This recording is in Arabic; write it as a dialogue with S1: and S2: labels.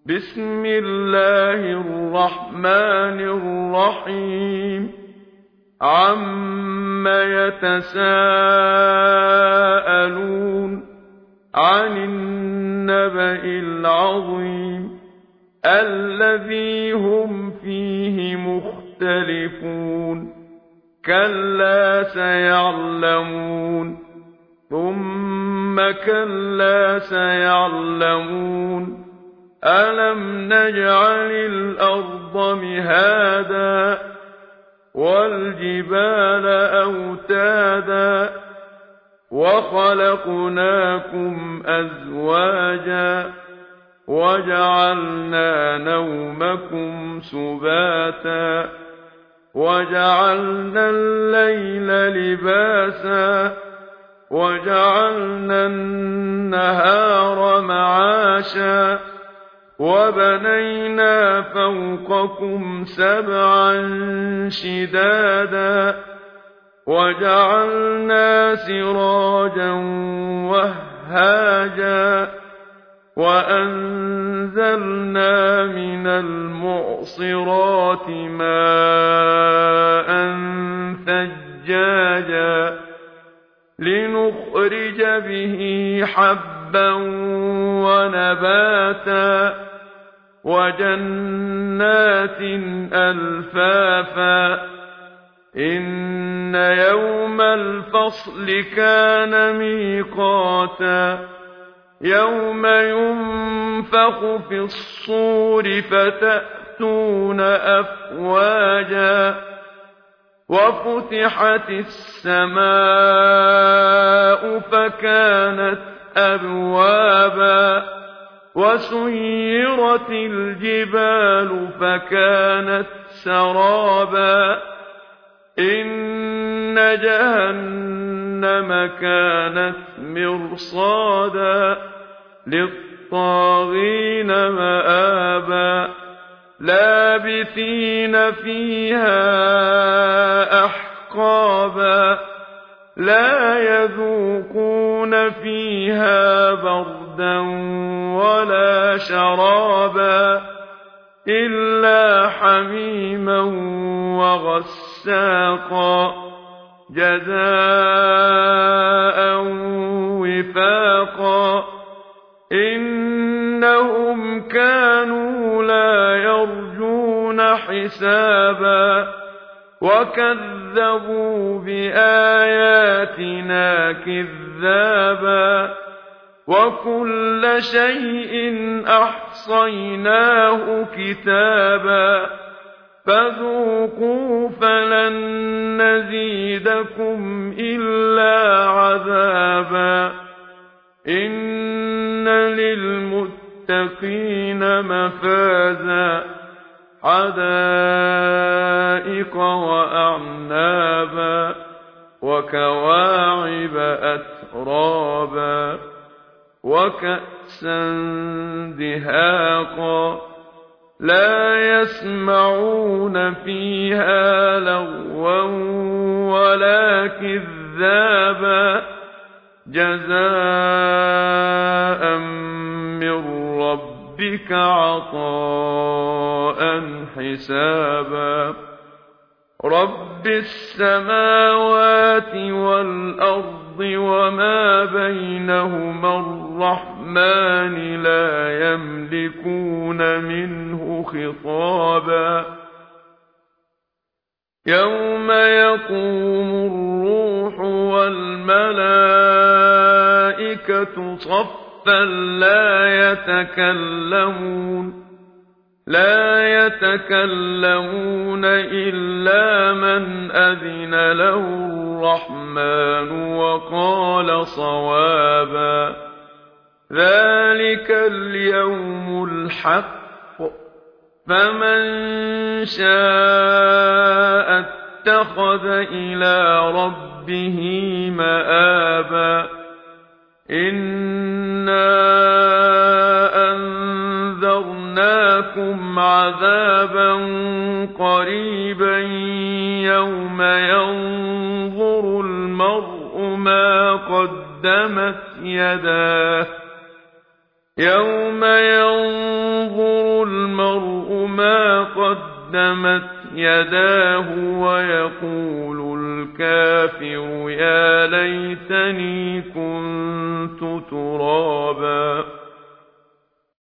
S1: بسم الله الرحمن الرحيم عم يتساءلون عن النبأ العظيم الذي هم فيه مختلفون كلا سيعلمون ثم كلا سيعلمون ألم نجعل الأرض مهادا والجبال أوتادا وخلقناكم أزواجا وجعلنا نومكم سباتا وجعلنا الليل لباسا وجعلنا النهار معاشا وبنينا فوقكم سبعا شدادا وجعلنا سراجا وهاجا وأنزلنا من المعصرات ماء ثجاجا لنخرج به حبا ونباتا وجنات ألفافا إن يوم الفصل كان ميقاتا يوم ينفخ في الصور فتأتون أفواجا وفتحت السماء فكانت أبوابا وسيرت الجبال فكانت سرابا إن جهنم كانت مرصادا للطاغين مآبا لابثين فيها أحقابا لا يذوقون فيها بردا ولا شرابا إلا حميما وغساقا جزاء وفاقا إنهم كانوا لا يرجون حسابا وكذبوا بآياتنا كذابا وكل شيء أحصيناه كتابا فذوقوا فلن نزيدكم إلا عذابا إن للمتقين مفازا حدائق وأعنابا وكواعب أترابا وكأسا دهاقا لا يسمعون فيها لغوا ولا كذابا جزاء من ربك عطاء حسابا رب السماوات والأرض وما بينهما الرحمن لا يملكون منه خطابا يوم يقوم الروح والملائكة صفا لا يتكلمون إلا من أذن له الرحمن وقال صوابا ذلك اليوم الحق فمن شاء اتخذ إلى ربه مآبا إنا أنذرناكم عذابا قريبا يوم ينظر المرء ما قدمت يداه يوم ينظر المرء ما قدمت يداه ويقول الكافر يا ليتني كنت ترابا